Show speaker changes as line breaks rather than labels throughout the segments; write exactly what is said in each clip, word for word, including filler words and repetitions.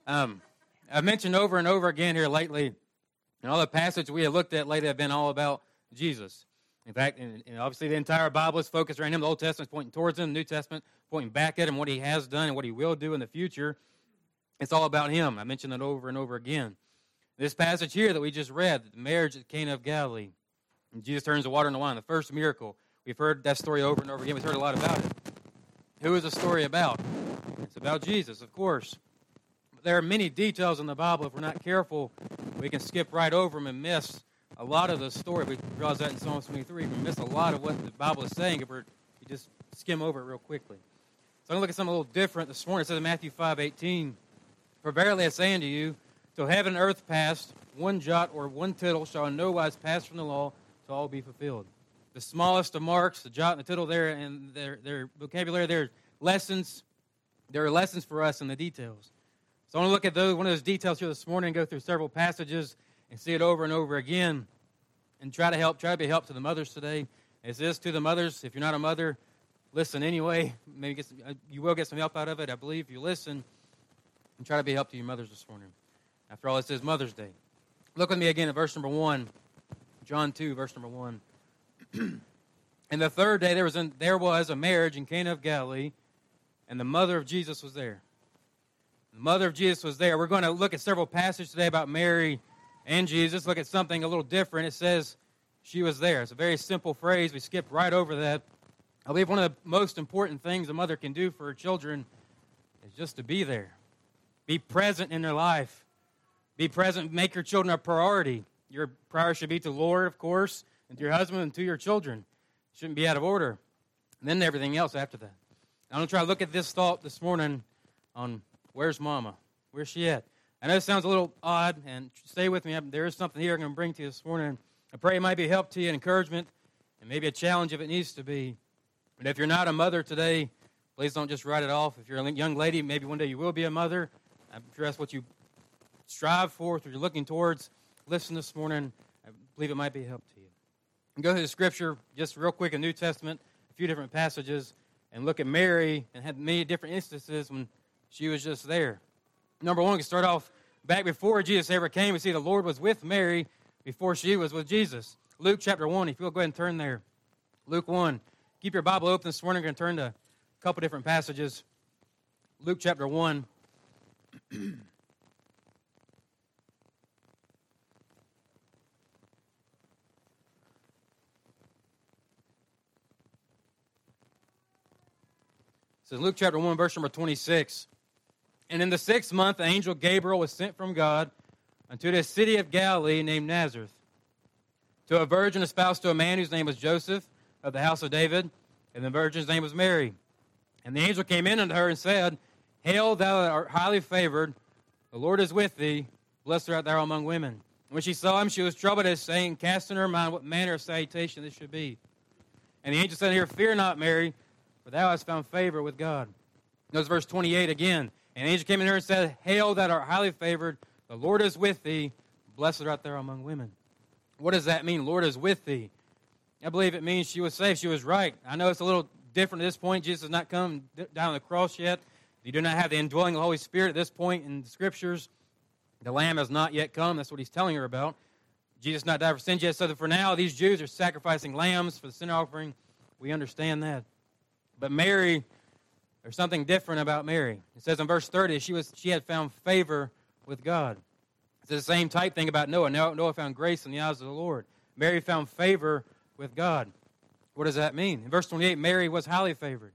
Um, I've mentioned over and over again here lately, and all the passages we have looked at lately have been all about Jesus. In fact, and, and obviously the entire Bible is focused around him. The Old Testament is pointing towards him. The New Testament pointing back at him, what he has done and what he will do in the future. It's all about him. I mentioned it over and over again. This passage here that we just read, the marriage at Cana of Galilee, and Jesus turns the water into wine, the first miracle. We've heard that story over and over again. We've heard a lot about it. Who is the story about? It's about Jesus, of course. But there are many details in the Bible. If we're not careful, we can skip right over them and miss a lot of the story. We realize that in Psalm twenty-three. We miss a lot of what the Bible is saying if we're, we just skim over it real quickly. So I'm going to look at something a little different this morning. It says in Matthew five eighteen, "For verily I say unto you, till heaven and earth pass, one jot or one tittle shall in no wise pass from the law, till all be fulfilled." The smallest of marks, the jot and the tittle there, and their, their vocabulary there, lessons. There are lessons for us in the details. So I want to look at those, one of those details here this morning and go through several passages and see it over and over again and try to help, try to be a help to the mothers today. As this to the mothers, if you're not a mother, listen anyway. Maybe get some, you will get some help out of it, I believe, if you listen, and try to be a help to your mothers this morning. After all, this is Mother's Day. Look with me again at verse number one, John two, verse number one. "And the third day there was, an, there was a marriage in Cana of Galilee, and the mother of Jesus was there." The mother of Jesus was there. We're going to look at several passages today about Mary and Jesus. Look at something a little different. It says she was there. It's a very simple phrase. We skipped right over that. I believe one of the most important things a mother can do for her children is just to be there. Be present in their life. Be present. Make your children a priority. Your priority should be to the Lord, of course, and to your husband and to your children. It shouldn't be out of order. And then everything else after that. I'm going to try to look at this thought this morning on where's Mama? Where's she at? I know it sounds a little odd, and stay with me. There is something here I'm going to bring to you this morning. I pray it might be a help to you, an encouragement, and maybe a challenge if it needs to be. But if you're not a mother today, please don't just write it off. If you're a young lady, maybe one day you will be a mother. I'm sure that's what you strive for, what you're looking towards. Listen this morning. I believe it might be a help to you. And go through the Scripture just real quick in the New Testament, a few different passages, and look at Mary and had many different instances when she was just there. Number one, we can start off back before Jesus ever came. We see the Lord was with Mary before she was with Jesus. Luke chapter one, if you'll go ahead and turn there. Luke one. Keep your Bible open this morning. We're going to turn to a couple different passages. Luke chapter one. It says Luke chapter one, verse number twenty-six. "And in the sixth month, the angel Gabriel was sent from God unto the city of Galilee named Nazareth, to a virgin espoused to a man whose name was Joseph, of the house of David, and the virgin's name was Mary. And the angel came in unto her and said, Hail, thou that art highly favored, the Lord is with thee, blessed art thou among women. And when she saw him, she was troubled at his saying, cast in her mind what manner of salutation this should be. And the angel said to her, Fear not, Mary, for thou hast found favor with God." Notice verse twenty-eight again. "And the angel came in to her and said, Hail, thou art highly favored, the Lord is with thee, blessed art thou among women." What does that mean, Lord is with thee? I believe it means she was safe. She was right. I know it's a little different at this point. Jesus has not come down on the cross yet. You do not have the indwelling of the Holy Spirit at this point in the Scriptures. The Lamb has not yet come. That's what he's telling her about. Jesus not died for sins yet. So that for now, these Jews are sacrificing lambs for the sin offering. We understand that. But Mary, there's something different about Mary. It says in verse thirty, she was she had found favor with God. It's the same type thing about Noah. Noah found grace in the eyes of the Lord. Mary found favor with God. What does that mean? In verse twenty-eight, Mary was highly favored.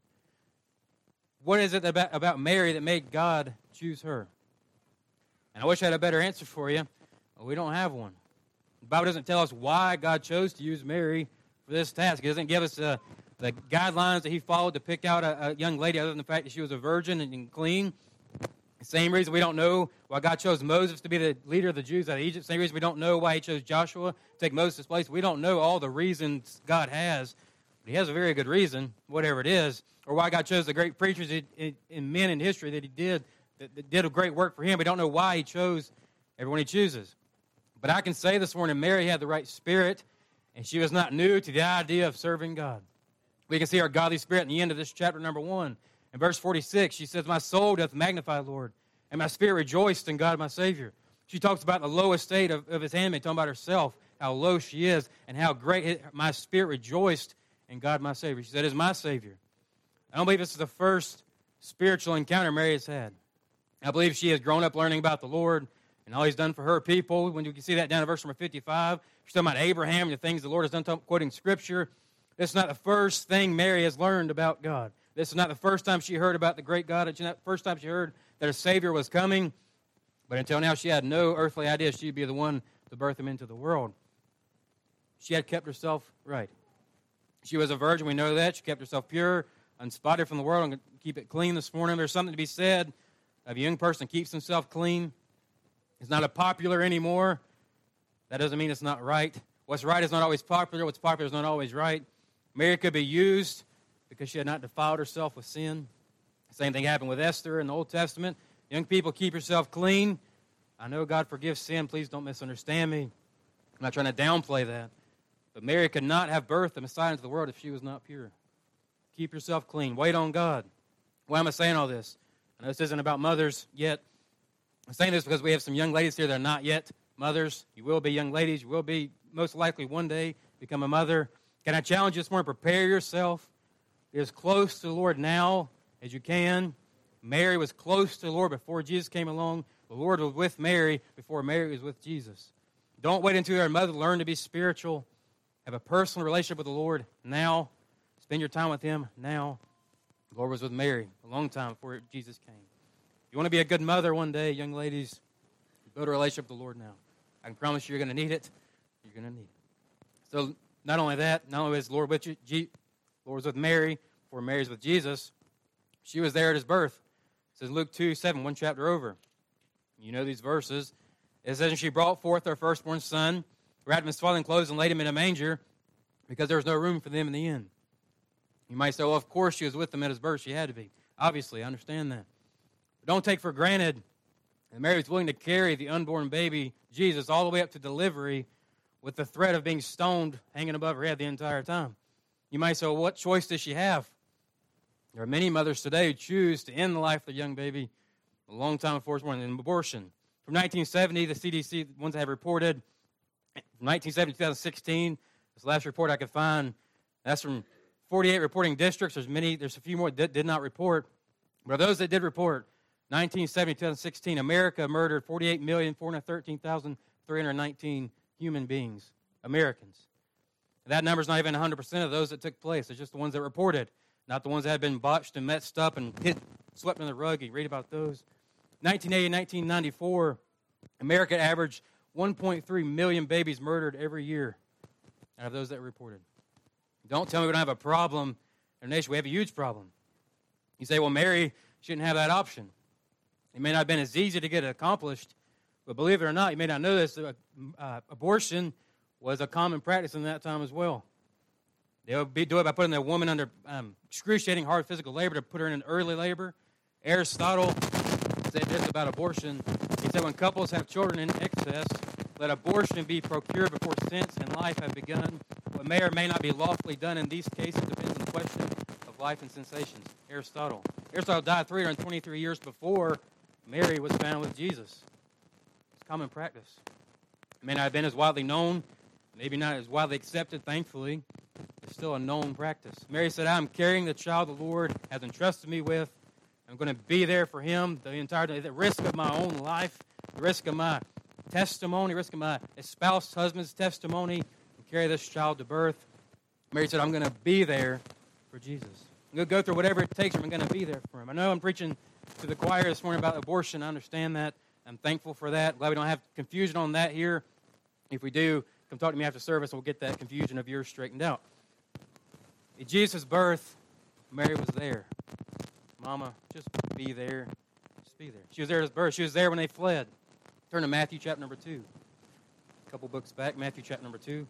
What is it about, about Mary that made God choose her? And I wish I had a better answer for you, but we don't have one. The Bible doesn't tell us why God chose to use Mary for this task. It doesn't give us uh, the guidelines that he followed to pick out a, a young lady other than the fact that she was a virgin and, and clean. The same reason we don't know why God chose Moses to be the leader of the Jews out of Egypt. Same reason we don't know why he chose Joshua to take Moses' place. We don't know all the reasons God has. But he has a very good reason, whatever it is. Or why God chose the great preachers and men in history that he did, that, that did a great work for him. We don't know why he chose everyone he chooses. But I can say this morning, Mary had the right spirit, and she was not new to the idea of serving God. We can see our godly spirit in the end of this chapter number one. In verse forty-six, she says, My soul doth magnify the Lord, And my spirit rejoiced in God my Savior. She talks about the low estate of, of his handmaid, talking about herself, how low she is, and how great it, my spirit rejoiced in God my Savior. She said, "Is my Savior." I don't believe this is the first spiritual encounter Mary has had. I believe she has grown up learning about the Lord and all He's done for her people. When you can see that down in verse number fifty-five, she's talking about Abraham and the things the Lord has done, quoting Scripture. This is not the first thing Mary has learned about God. This is not the first time she heard about the great God. It's not the first time she heard that a Savior was coming. But until now, she had no earthly idea she'd be the one to birth him into the world. She had kept herself right. She was a virgin, we know that. She kept herself pure, unspotted from the world. I'm going to keep it clean this morning. There's something to be said of a young person keeps himself clean. It's not a popular anymore. That doesn't mean it's not right. What's right is not always popular. What's popular is not always right. Mary could be used because she had not defiled herself with sin. The same thing happened with Esther in the Old Testament. Young people, keep yourself clean. I know God forgives sin. Please don't misunderstand me. I'm not trying to downplay that. But Mary could not have birthed the Messiah into the world if she was not pure. Keep yourself clean. Wait on God. Why am I saying all this? I know this isn't about mothers yet. I'm saying this because we have some young ladies here that are not yet mothers. You will be young ladies. You will be most likely one day become a mother. Can I challenge you this morning? Prepare yourself. Be as close to the Lord now as you can. Mary was close to the Lord before Jesus came along. The Lord was with Mary before Mary was with Jesus. Don't wait until you're a mother to learn to be spiritual. Have a personal relationship with the Lord now. Spend your time with Him now. The Lord was with Mary a long time before Jesus came. You want to be a good mother one day, young ladies, build a relationship with the Lord now. I can promise you you're going to need it. You're going to need it. So not only that, not only is the Lord with you, G- Lord was with Mary before Mary's with Jesus, she was there at His birth. It says Luke two seven, one chapter over. You know these verses. It says, "And she brought forth her firstborn son, wrapped him in swaddling clothes, and laid him in a manger, because there was no room for them in the inn." You might say, well, of course she was with them at His birth. She had to be. Obviously, I understand that. But don't take for granted that Mary was willing to carry the unborn baby, Jesus, all the way up to delivery with the threat of being stoned hanging above her head the entire time. You might say, well, what choice does she have? There are many mothers today who choose to end the life of their young baby a long time before it's born, an abortion. From nineteen seventy, the C D C, the ones that have reported, from nineteen seventy to two thousand sixteen, this the last report I could find, that's from forty-eight reporting districts. There's many, there's a few more that did not report. But those that did report, nineteen seventy to two thousand sixteen, America murdered forty-eight million, four hundred thirteen thousand, three hundred nineteen human beings, Americans. That number's not even one hundred percent of those that took place. It's just the ones that reported, not the ones that had been botched and messed up and hid, swept under the rug. You read about those. nineteen eighty and nineteen ninety-four, America averaged one point three million babies murdered every year out of those that reported. Don't tell me we don't have a problem in our nation. We have a huge problem. You say, well, Mary shouldn't have that option. It may not have been as easy to get it accomplished, but believe it or not, you may not know this, uh, uh, abortion was a common practice in that time as well. They would be, do it by putting the woman under um, excruciating hard physical labor to put her in an early labor. Aristotle said this about abortion. He said, when couples have children in excess, let abortion be procured before sense and life have begun. What may or may not be lawfully done in these cases depends on the question of life and sensations. Aristotle. Aristotle died three hundred twenty-three years before Mary was found with Jesus. It's common practice. It may not have been as widely known, maybe not as widely accepted, thankfully. It's still a known practice. Mary said, I'm carrying the child the Lord has entrusted me with. I'm going to be there for him the entire day, at the risk of my own life, the risk of my testimony, risk of my espoused husband's testimony, and carry this child to birth. Mary said, I'm going to be there for Jesus. I'm going to go through whatever it takes. I'm going to be there for him. I know I'm preaching to the choir this morning about abortion. I understand that. I'm thankful for that. Glad we don't have confusion on that here. If we do, come talk to me after service, and we'll get that confusion of yours straightened out. At Jesus' birth, Mary was there. Mama, just be there. Just be there. She was there at his birth. She was there when they fled. Turn to Matthew chapter number two. A couple books back, Matthew chapter number two.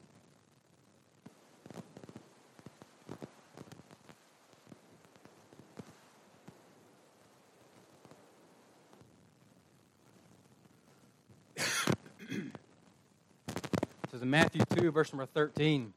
It says in Matthew two, verse number thirteen.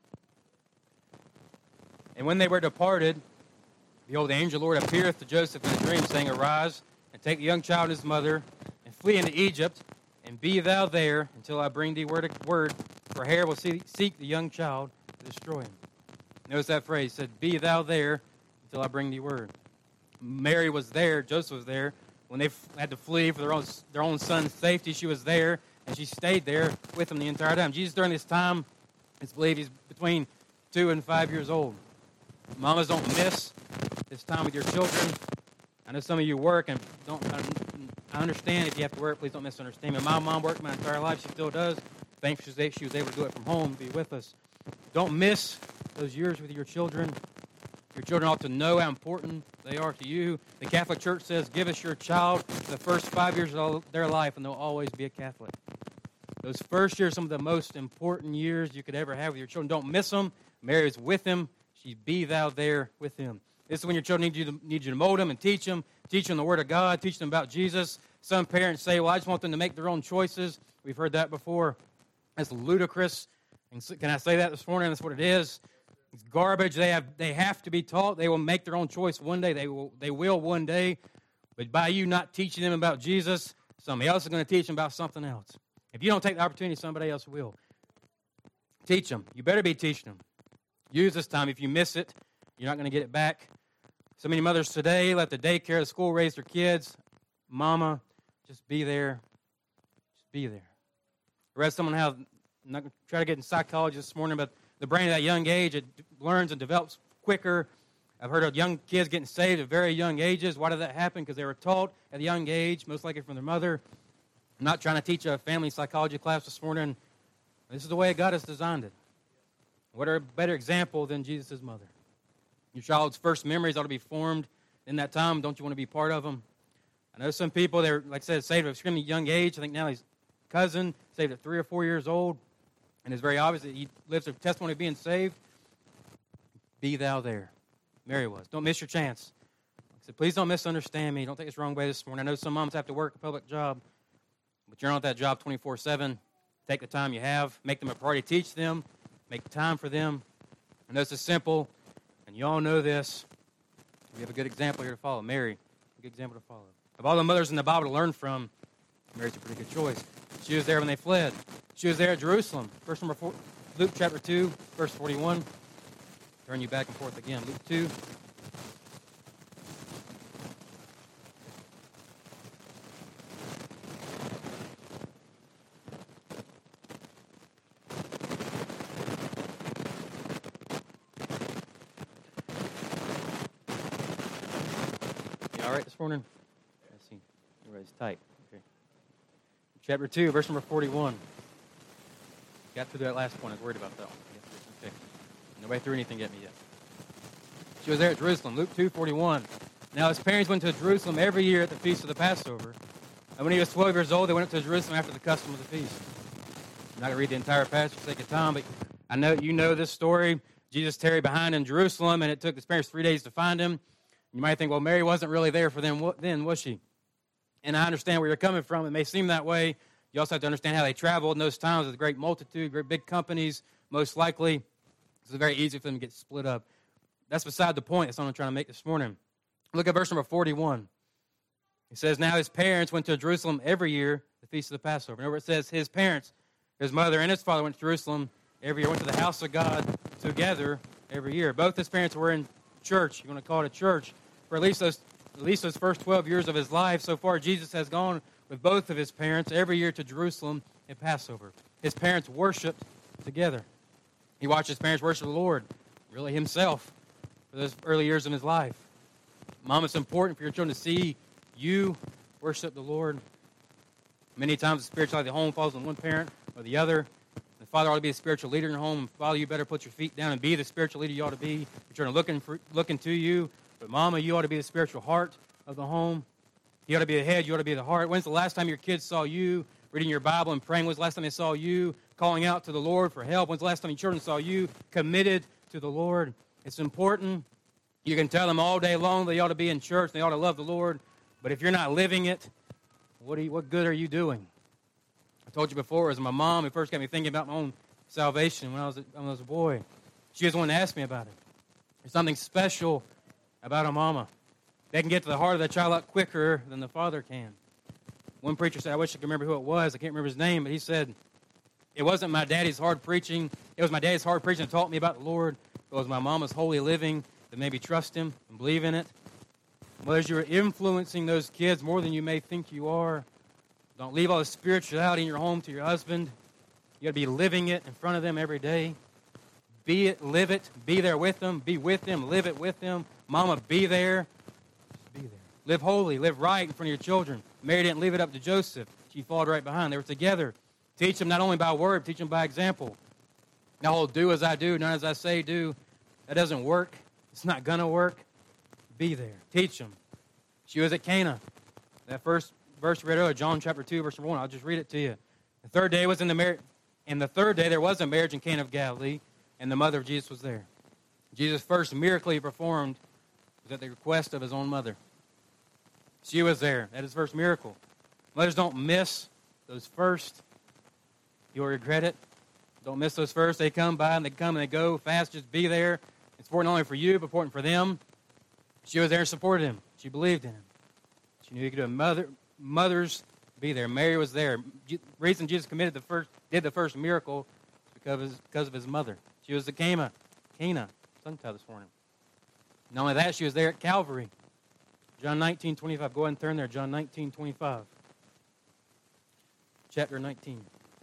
And when they were departed, behold, the angel of the Lord appeareth to Joseph in a dream, saying, Arise, and take the young child and his mother, flee into Egypt, and be thou there until I bring thee word, word for Herod will see, seek the young child to destroy him. Notice that phrase, it said, be thou there until I bring thee word. Mary was there, Joseph was there. When they f- had to flee for their own, their own son's safety, she was there, and she stayed there with them the entire time. Jesus, during this time, it's believed he's between two and five years old. Mamas, don't miss this time with your children. I know some of you work, and don't. I understand if you have to work, please don't misunderstand me. My mom worked my entire life. She still does. Thankfully, she was able to do it from home, be with us. Don't miss those years with your children. Your children ought to know how important they are to you. The Catholic Church says, give us your child the first five years of their life, and they'll always be a Catholic. Those first years are some of the most important years you could ever have with your children. Don't miss them. Mary is with them. She be thou there with him. This is when your children need you to, need you to mold them and teach them. Teach them the Word of God. Teach them about Jesus. Some parents say, well, I just want them to make their own choices. We've heard that before. That's ludicrous. And so, can I say that this morning? That's what it is. It's garbage. They have they have to be taught. They will make their own choice one day. They will they will one day. But by you not teaching them about Jesus, somebody else is going to teach them about something else. If you don't take the opportunity, somebody else will. Teach them. You better be teaching them. Use this time. If you miss it, you're not going to get it back. So many mothers today let the daycare, the school raise their kids. Mama, just be there. Just be there. I read someone how, I'm not going to try to get in psychology this morning, but the brain at that young age, it learns and develops quicker. I've heard of young kids getting saved at very young ages. Why did that happen? Because they were taught at a young age, most likely from their mother. I'm not trying to teach a family psychology class this morning. This is the way God has designed it. What a better example than Jesus' mother? Your child's first memories ought to be formed in that time. Don't you want to be part of them? I know some people, they're, like I said, saved at an extremely young age. I think now his cousin saved at three or four years old. And it's very obvious that he lives a testimony of being saved. Be thou there. Mary was. Don't miss your chance. Like I said, please don't misunderstand me. Don't take this the wrong way this morning. I know some moms have to work a public job, but you're not at that job twenty-four seven. Take the time you have. Make them a priority. Teach them. Make time for them. I know this is simple, and you all know this. We have a good example here to follow. Mary, a good example to follow. Of all the mothers in the Bible to learn from, Mary's a pretty good choice. She was there when they fled. She was there at Jerusalem. Verse number four, Luke chapter two, verse forty-one. Turn you back and forth again. Luke two. You all right this morning? Let's see. Everybody's tight. Okay. Chapter two, verse number forty-one. Got through that last point. I was worried about that one. Okay. Nobody threw anything at me yet. She was there at Jerusalem. Luke two forty-one. Now his parents went to Jerusalem every year at the feast of the Passover. And when he was twelve years old, they went up to Jerusalem after the custom of the feast. I'm not going to read the entire passage for the sake of time, but I know you know this story. Jesus tarried behind in Jerusalem, and it took his parents three days to find him. You might think, well, Mary wasn't really there for them then, was she? And I understand where you're coming from. It may seem that way. You also have to understand how they traveled in those times with a great multitude, great big companies, most likely. It's very easy for them to get split up. That's beside the point. That's what I'm trying to make this morning. Look at verse number forty-one. It says, now his parents went to Jerusalem every year, the feast of the Passover. And over it says, his parents, his mother and his father went to Jerusalem every year, went to the house of God together every year. Both his parents were in church. You want to call it a church. For at least those at least those first twelve years of his life, so far Jesus has gone with both of his parents every year to Jerusalem at Passover. His parents worshiped together. He watched his parents worship the Lord, really himself, for those early years in his life. Mom, it's important for your children to see you worship the Lord. Many times the spirituality of the home falls on one parent or the other. The father ought to be a spiritual leader in your home. Father, you better put your feet down and be the spiritual leader you ought to be. Your children are looking, for, looking to you. But Mama, you ought to be the spiritual heart of the home. You ought to be the head. You ought to be the heart. When's the last time your kids saw you reading your Bible and praying? When's the last time they saw you calling out to the Lord for help? When's the last time your children saw you committed to the Lord? It's important. You can tell them all day long they ought to be in church. They ought to love the Lord. But if you're not living it, what, are you, what good are you doing? I told you before, it was my mom who first got me thinking about my own salvation when I was a, when I was a boy. She was the one to ask me about it. There's something special about a mama. They can get to the heart of the child a lot quicker than the father can. One preacher said, I wish I could remember who it was. I can't remember his name, but he said, it wasn't my daddy's hard preaching. It was my daddy's hard preaching that taught me about the Lord. It was my mama's holy living that made me trust him and believe in it. Well, as you're influencing those kids more than you may think you are, don't leave all the spirituality in your home to your husband. You got to be living it in front of them every day. Be it, live it, be there with them, be with them, live it with them. Mama, be there. Just be there. Live holy, live right in front of your children. Mary didn't leave it up to Joseph. She followed right behind. They were together. Teach them not only by word, teach them by example. Now, oh, do as I do, not as I say do. That doesn't work. It's not going to work. Be there. Teach them. She was at Cana. That first verse we read earlier, John chapter two, verse one. I'll just read it to you. The third day was in the mar- and the third day there was a marriage in Cana of Galilee, and the mother of Jesus was there. Jesus' first miracle he performed was at the request of his own mother. She was there. That is his first miracle. Mothers, don't miss those first. You'll regret it. Don't miss those first. They come by and they come and they go fast. Just be there. It's important not only for you, but important for them. She was there and supported him. She believed in him. She knew he could do it. Mother, mothers, be there. Mary was there. The reason Jesus committed the first, did the first miracle is because of his, because of his mother. She was at Cana. Cana. Tongue tie this morning. Not only that, she was there at Calvary. John nineteen twenty-five. Go ahead and turn there. John nineteen twenty-five. Chapter nineteen.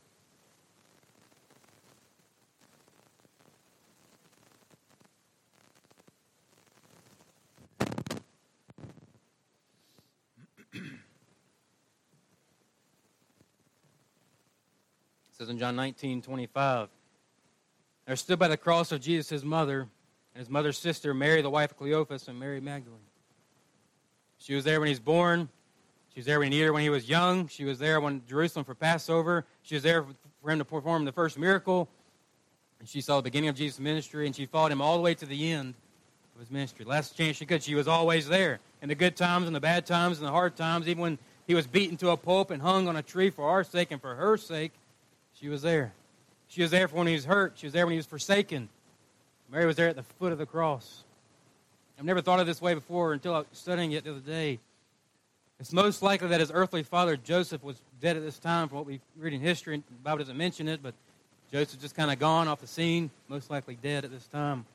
It says in John nineteen twenty-five, there stood by the cross of Jesus his mother and his mother's sister, Mary, the wife of Cleophas, and Mary Magdalene. She was there when he was born. She was there when he needed her when he was young. She was there when Jerusalem for Passover. She was there for him to perform the first miracle. And she saw the beginning of Jesus' ministry, and she followed him all the way to the end of his ministry. Last chance she could, she was always there. In the good times and the bad times and the hard times, even when he was beaten to a pulp and hung on a tree for our sake and for her sake, she was there. She was there for when he was hurt. She was there when he was forsaken. Mary was there at the foot of the cross. I've never thought of it this way before until I was studying it the other day. It's most likely that his earthly father, Joseph, was dead at this time from what we read in history. The Bible doesn't mention it, but Joseph just kind of gone off the scene, most likely dead at this time.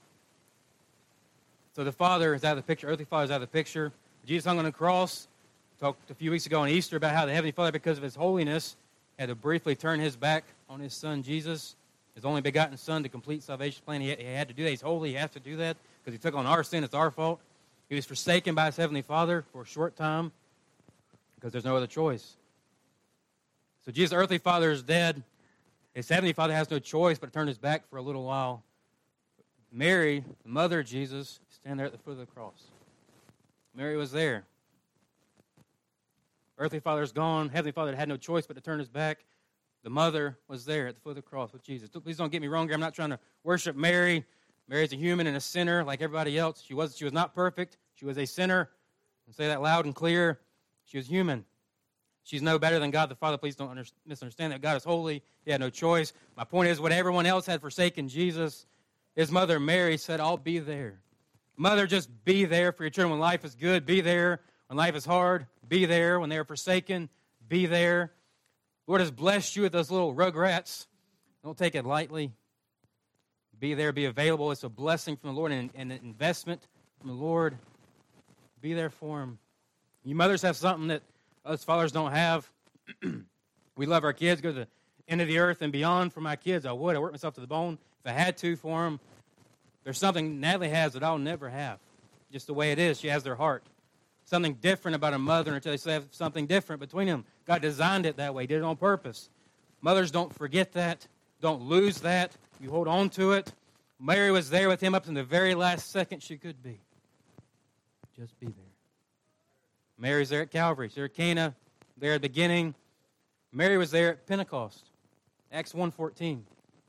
So the father is out of the picture. Earthly father is out of the picture. Jesus hung on the cross. Talked a few weeks ago on Easter about how the Heavenly Father, because of his holiness, had to briefly turn his back on his son Jesus, his only begotten son, to complete salvation plan. He had, he had to do that. He's holy. He has to do that because he took on our sin. It's our fault. He was forsaken by his Heavenly Father for a short time because there's no other choice. So Jesus' earthly father is dead. His Heavenly Father has no choice but to turn his back for a little while. Mary, the mother of Jesus, stand there at the foot of the cross. Mary was there. Earthly father is gone. Heavenly Father had no choice but to turn his back. The mother was there at the foot of the cross with Jesus. Please don't get me wrong here. I'm not trying to worship Mary. Mary's a human and a sinner like everybody else. She was, she was not perfect. She was a sinner. I'll say that loud and clear. She was human. She's no better than God the Father. Please don't under, misunderstand that. God is holy. He had no choice. My point is, when everyone else had forsaken Jesus, his mother Mary said, I'll be there. Mother, just be there for your children. When life is good, be there. When life is hard, be there. When they are forsaken, be there. Lord has blessed you with those little rugrats. Don't take it lightly. Be there, be available. It's a blessing from the Lord and an investment from the Lord. Be there for them. You mothers have something that us fathers don't have. We love our kids, go to the end of the earth and beyond for my kids. I would. I work myself to the bone if I had to for them. There's something Natalie has that I'll never have. Just the way it is. She has their heart. Something different about a mother until they have something different between them. God designed it that way, did it on purpose. Mothers, don't forget that. Don't lose that. You hold on to it. Mary was there with him up to the very last second she could be. Just be there. Mary's there at Calvary. She's there at Cana, there at the beginning. Mary was there at Pentecost. Acts one fourteen.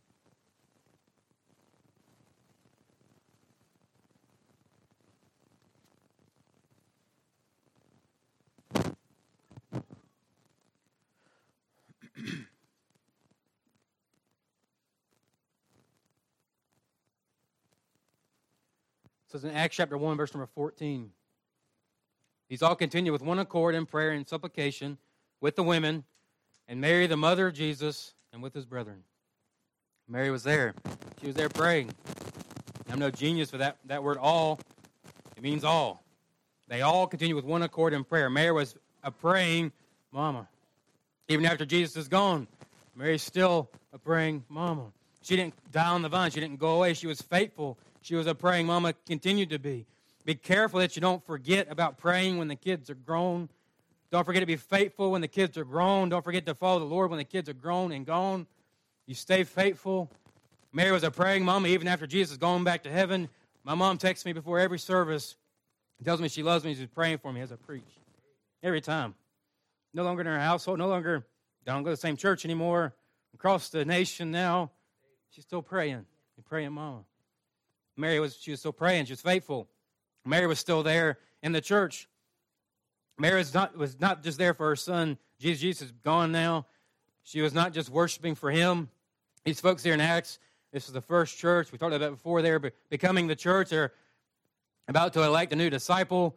It says in Acts chapter one, verse number fourteen. These all continued with one accord in prayer and supplication with the women, and Mary, the mother of Jesus, and with his brethren. Mary was there. She was there praying. I'm no genius for that, that word all. It means all. They all continue with one accord in prayer. Mary was a praying mama. Even after Jesus is gone, Mary's still a praying mama. She didn't die on the vine. She didn't go away. She was faithful. She was a praying mama, continued to be. Be careful that you don't forget about praying when the kids are grown. Don't forget to be faithful when the kids are grown. Don't forget to follow the Lord when the kids are grown and gone. You stay faithful. Mary was a praying mama even after Jesus is going back to heaven. My mom texts me before every service. Tells me she loves me. She's praying for me as I preach. Every time. No longer in her household. No longer, I don't go to the same church anymore. Across the nation now. She's still praying. And praying mama. Mary was, she was still praying. She was faithful. Mary was still there in the church. Mary was not, was not just there for her son. Jesus, Jesus is gone now. She was not just worshiping for him. These folks here in Acts, this is the first church. We talked about that before. They're becoming the church. They're about to elect a new disciple.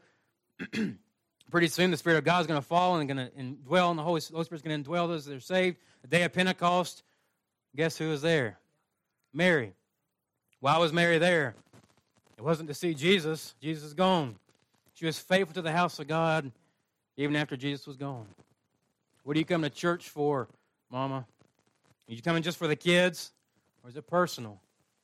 Pretty soon the Spirit of God is going to fall and going to indwell, and the Holy, Holy Spirit is going to indwell those that are saved. The day of Pentecost, guess who was there? Mary. Why was Mary there? It wasn't to see Jesus. Jesus is gone. She was faithful to the house of God even after Jesus was gone. What do you come to church for, Mama? Are you coming just for the kids, or is it personal?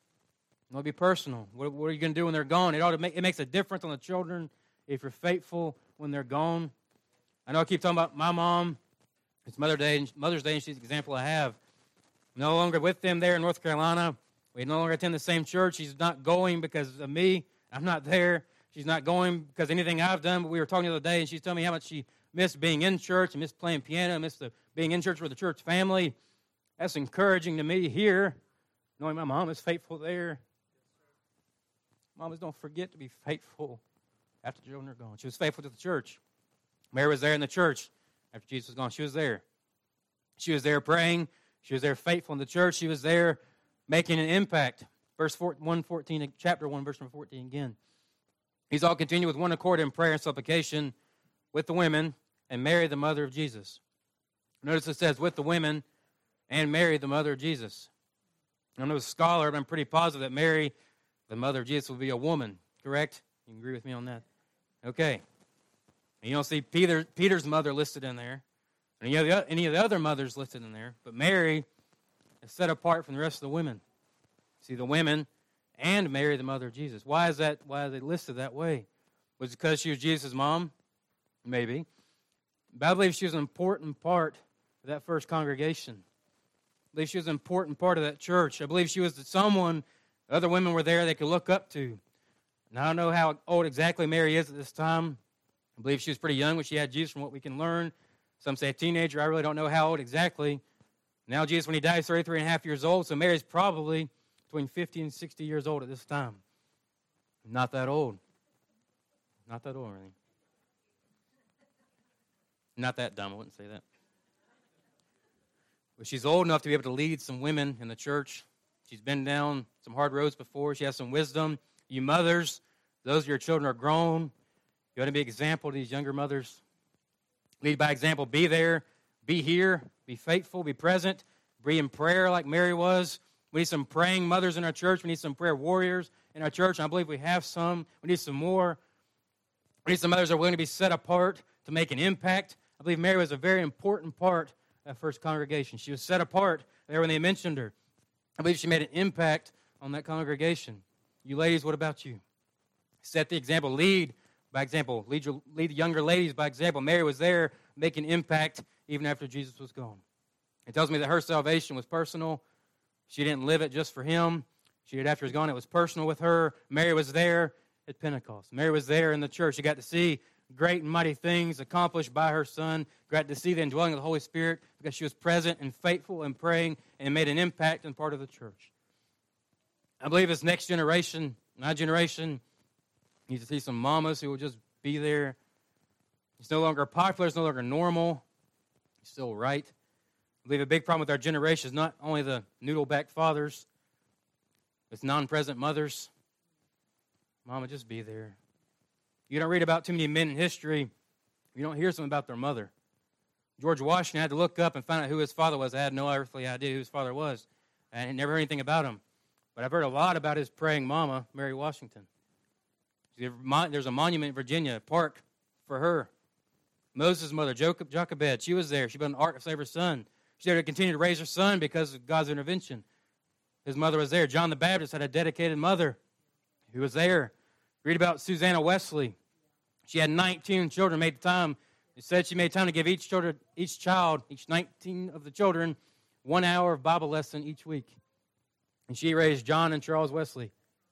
It will be personal. What, what are you going to do when they're gone? It ought to make, it makes a difference on the children if you're faithful when they're gone. I know I keep talking about my mom. It's Mother's Day, Mother's Day, and she's the example I have. I'm no longer with them there in North Carolina. We no longer attend the same church. She's not going because of me. I'm not there. She's not going because of anything I've done. But we were talking the other day, and she's telling me how much she missed being in church and missed playing piano, and missed the, being in church with the church family. That's encouraging to me here, knowing my mom is faithful there. Mamas, don't forget to be faithful after the children are gone. She was faithful to the church. Mary was there in the church after Jesus was gone. She was there. She was there praying. She was there faithful in the church. She was there making an impact. Verse one fourteen, chapter one, verse fourteen again. These all continue with one accord in prayer and supplication with the women and Mary, the mother of Jesus. Notice it says with the women and Mary, the mother of Jesus. I'm no scholar, but I'm pretty positive that Mary, the mother of Jesus, will be a woman. Correct? You agree with me on that? Okay. And you don't see Peter, Peter's mother listed in there. Any of, the, any of the other mothers listed in there. But Mary is set apart from the rest of the women. See, the women and Mary, the mother of Jesus. Why is that? Why are they listed that way? Was it because she was Jesus' mom? Maybe. But I believe she was an important part of that first congregation. I believe she was an important part of that church. I believe she was someone other women were there they could look up to. Now, I don't know how old exactly Mary is at this time. I believe she was pretty young when she had Jesus from what we can learn. Some say a teenager. I really don't know how old exactly. Now Jesus, when he died, is thirty-three and a half years old, so Mary's probably between fifty and sixty years old at this time. Not that old. Not that old, really. Not that dumb, I wouldn't say that. But she's old enough to be able to lead some women in the church. She's been down some hard roads before. She has some wisdom. You mothers, those of your children are grown. You ought to be an example to these younger mothers. Lead by example. Be there. Be here. Be faithful. Be present. Be in prayer like Mary was. We need some praying mothers in our church. We need some prayer warriors in our church. And I believe we have some. We need some more. We need some mothers that are willing to be set apart to make an impact. I believe Mary was a very important part of that first congregation. She was set apart there when they mentioned her. I believe she made an impact on that congregation. You ladies, what about you? Set the example. Lead by example. Lead, your, lead the younger ladies by example. Mary was there making impact even after Jesus was gone. It tells me that her salvation was personal. She didn't live it just for him. She did after he was gone. It was personal with her. Mary was there at Pentecost. Mary was there in the church. She got to see great and mighty things accomplished by her son. Got to see the indwelling of the Holy Spirit because she was present and faithful and praying and made an impact in part of the church. I believe this next generation, my generation, needs to see some mamas who will just be there. It's no longer popular. It's no longer normal. It's still right. I believe a big problem with our generation is not only the noodle-backed fathers, it's non-present mothers. Mama, just be there. You don't read about too many men in history. You don't hear something about their mother. George Washington had to look up and find out who his father was. I had no earthly idea who his father was. I had never heard anything about him. But I've heard a lot about his praying mama, Mary Washington. There's a monument in Virginia, a park for her. Moses' mother, Jochebed, she was there. She built an ark to save her son. She had to continue to raise her son because of God's intervention. His mother was there. John the Baptist had a dedicated mother who was there. Read about Susanna Wesley. She had nineteen children, made time. It said she made time to give each children, each child, each nineteen of the children, one hour of Bible lesson each week. And she raised John and Charles Wesley.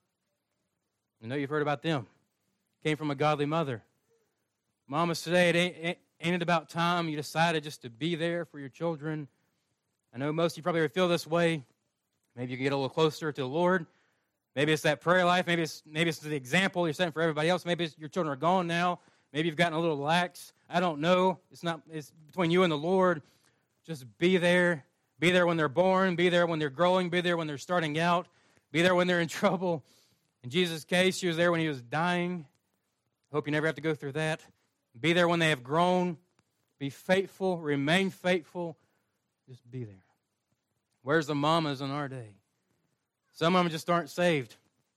I know you've heard about them. Came from a godly mother. Mamas today, it ain't, ain't it about time you decided just to be there for your children? I know most of you probably feel this way. Maybe you can get a little closer to the Lord. Maybe it's that prayer life. Maybe it's maybe it's the example you're setting for everybody else. Maybe it's your children are gone now. Maybe you've gotten a little lax. I don't know. It's not. It's between you and the Lord. Just be there. Be there when they're born. Be there when they're growing. Be there when they're starting out. Be there when they're in trouble. In Jesus' case, she was there when he was dying. Hope you never have to go through that. Be there when they have grown. Be faithful. Remain faithful. Just be there. Where's the mamas in our day? Some of them just aren't saved.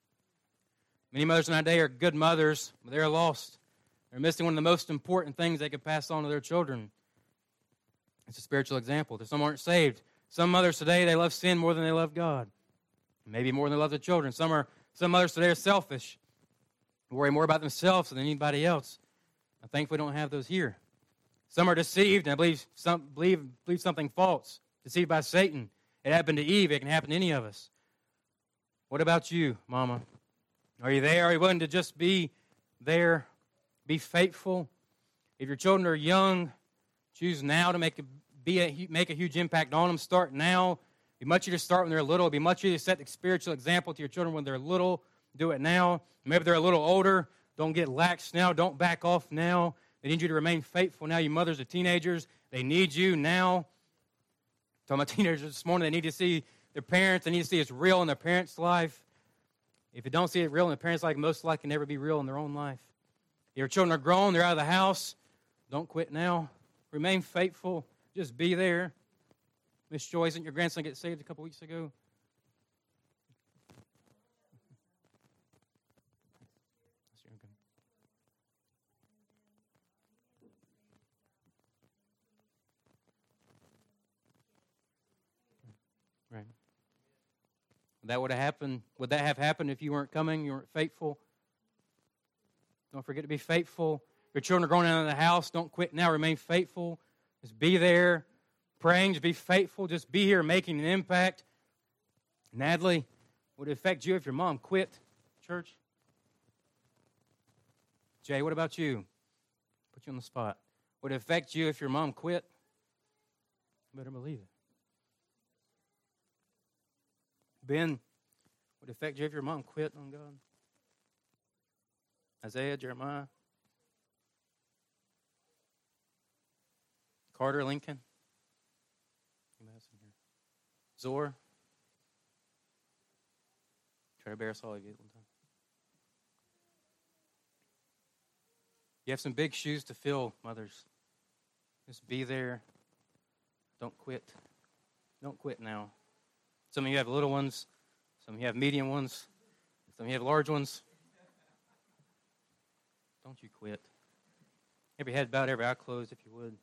Many mothers in our day are good mothers, but they're lost. They're missing one of the most important things they could pass on to their children. It's a spiritual example. Some aren't saved. Some mothers today, they love sin more than they love God. Maybe more than they love their children. Some are some mothers today are selfish. They worry more about themselves than anybody else. I think we don't have those here. Some are deceived, and I believe some believe believe something false. Deceived by Satan. It happened to Eve. It can happen to any of us. What about you, Mama? Are you there? Are you willing to just be there? Be faithful. If your children are young, choose now to make a, be a, make a huge impact on them. Start now. It'd be much easier to start when they're little. It'd be much easier to set the spiritual example to your children when they're little. Do it now. Maybe they're a little older. Don't get lax now. Don't back off now. They need you to remain faithful now. You mothers of teenagers, they need you now. I'm talking about teenagers this morning. They need to see their parents. They need to see it's real in their parents' life. If you don't see it real in their parents' life, most likely can never be real in their own life. If your children are grown, they're out of the house. Don't quit now. Remain faithful. Just be there. Miss Joyce, didn't your grandson get saved a couple weeks ago? Right. That would have happened. Would that have happened if you weren't coming? You weren't faithful. Don't forget to be faithful. Your children are growing out of the house. Don't quit now. Remain faithful. Just be there, praying. Just be faithful. Just be here, making an impact. Natalie, would it affect you if your mom quit church? Jay, what about you? Put you on the spot. Would it affect you if your mom quit? You better believe it. Ben, would it affect you if your mom quit on God? Isaiah, Jeremiah, Carter, Lincoln, Zor, try to bear us all of you at one time. You have some big shoes to fill, mothers. Just be there. Don't quit. Don't quit now. Some of you have little ones. Some of you have medium ones. Some of you have large ones. Don't you quit. Every head bowed, every eye closed, if you would.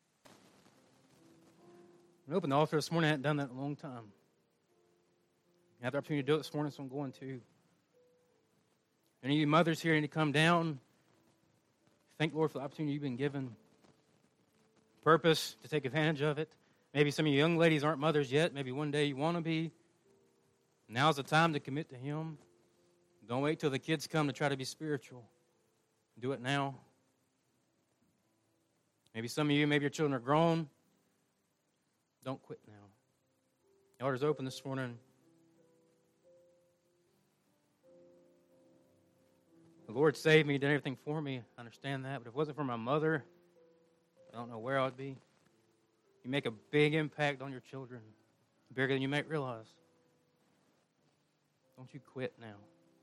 I opened the altar this morning. I hadn't done that in a long time. I have the opportunity to do it this morning, so I'm going to. Any of you mothers here need to come down. Thank the Lord for the opportunity you've been given. Purpose to take advantage of it. Maybe some of you young ladies aren't mothers yet. Maybe one day you want to be. Now's the time to commit to Him. Don't wait till the kids come to try to be spiritual. Do it now. Maybe some of you, maybe your children are grown. Don't quit now. The altar's open this morning. The Lord saved me, did everything for me. I understand that. But if it wasn't for my mother, I don't know where I would be. You make a big impact on your children, bigger than you might realize. Don't you quit now.